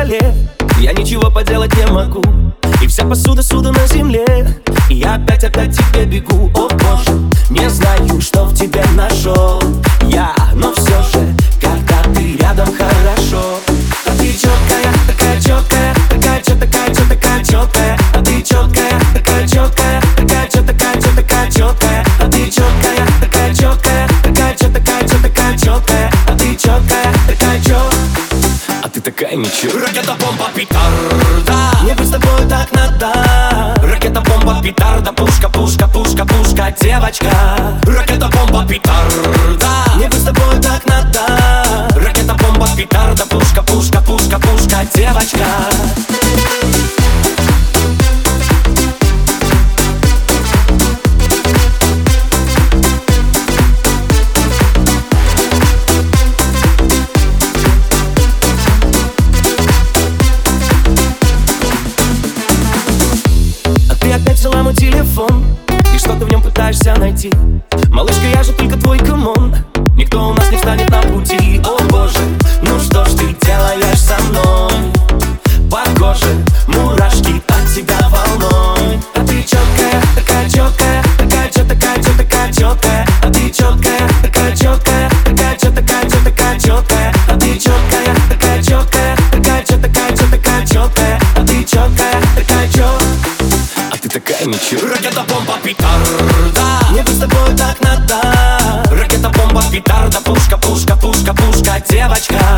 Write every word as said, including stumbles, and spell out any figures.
столе, я ничего поделать не могу. И вся посуда суда на земле, и я опять-опять тебе бегу. О боже, не знаю, что в тебе нашел я, но все же, когда ты рядом, хорошо. А ты четкая, такая четкая, такая чё, такая чё, такая четкая. А ты четкая, такая четкая, такая чё, такая чё, такая четкая. А ты четкая, такая четкая, такая чё, такая чё, такая четкая. А ты четкая, такая чё, а ты такая ничего. Ракета-бомба, петарда, мне быть с тобой так надо. ракета-бомба, петарда, пушка, пушка, пушка, пушка, девочка. Ракета-бомба, петарда, мне быть с тобой так надо. ракета-бомба, петарда, пушка, пушка, пушка, пушка, девочка. Опять взяла мой телефон, и что ты в нем пытаешься найти? Малышка, я же только твой камон, никто у нас не встанет на пути. О боже, ну что ж ты делаешь со мной? По коже мурашки от тебя волной. А ты четкая, такая четкая, такая чё, такая чё, такая четкая. А ты четкая, такая четкая, такая чё, такая чё, такая четкая. А ты четкая, такая четкая, такая чё, такая чё, такая четкая. А ты четкая, такая чё, а ты такая ничего. Ракета-бомба, петарда, мне быть с тобой так надо. ракета-бомба, петарда, пушка, пушка, пушка, пушка, девочка.